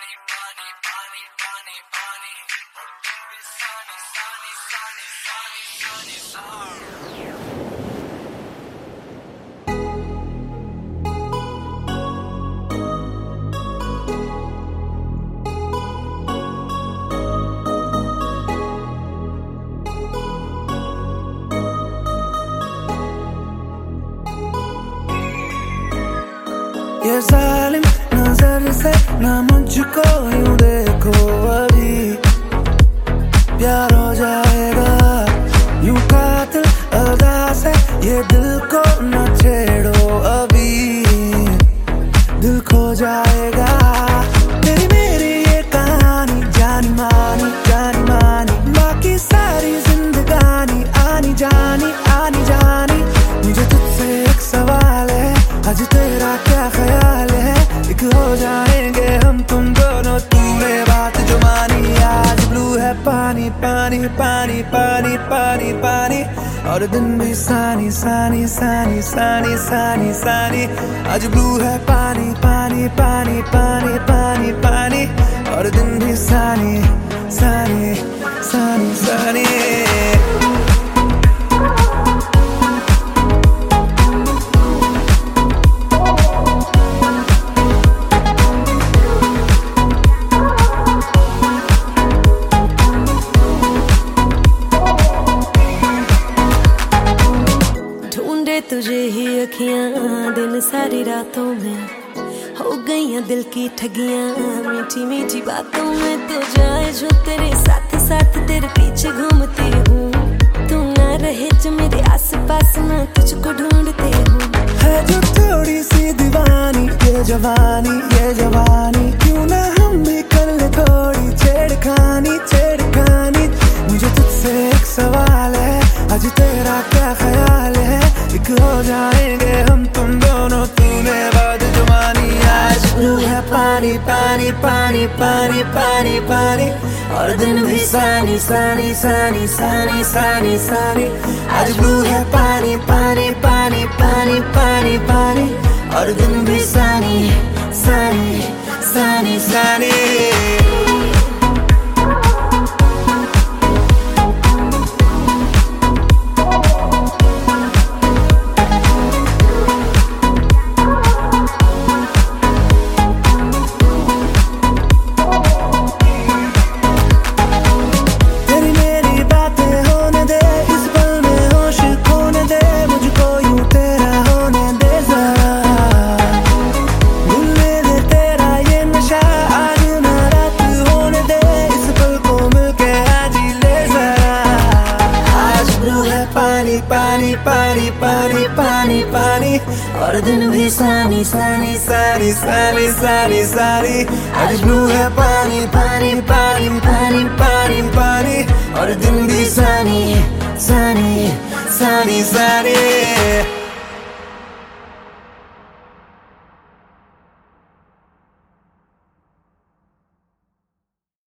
ये जालिम नजर से ना मुझको यूं देखो, अभी प्यार हो जाएगा। यूं कातिल अदा से ये दिल को न छेड़ो, अभी दिल खो जाएगा। तेरी मेरी ये कहानी जानी मानी बाकी सारी जिंदगानी आनी जानी मुझे तुझसे एक सवाल है, आज तेरा क्या ख्याल है? एक हो जाएंगे हम तुम दोनों, तूने बात जो मानी। आज ब्लू है पानी पानी पानी पानी पानी पानी, और दिन भी सानी सानी सानी सानी सानी सानी। आज ब्लू है पानी पानी पानी पानी पानी पानी, और दिन भी सानी सानी सानी सानी। तुझे ही अखियां दिन सारी रातों में, हो गई दिल की ठगियां मीठी मीठी बातों में। तो जाए जो तेरे साथ साथ तेरे पीछे घूमती हूँ, तू ना रहे जो मेरे आस पास ना तुझको ढूंढती हूँ। है जो थोड़ी सी दीवानी ये जवानी क्यों ना हम भी कर ले थोड़ी छेड़खानी। मुझे तुझसे एक सवाल है, आज तेरा क्या ख्याल है? एक हो जाएंगे हम तुम दोनों, तूने बात जो मानी। आज ब्लू है पानी पानी पानी पानी पानी पानी, और दिन भी सानी सानी सानी सानी सानी सानी। आज ब्लू है पानी पानी पानी पानी पानी पानी, और दिन भी सानी सानी सानी सानी। पानी पानी पानी पानी पानी, और दिन भी सानी सानी सानी सानी सानी सानी। आज ब्लू है पानी पानी पानी पानी पानी पानी, और दिन भी सानी सानी सानी सानी।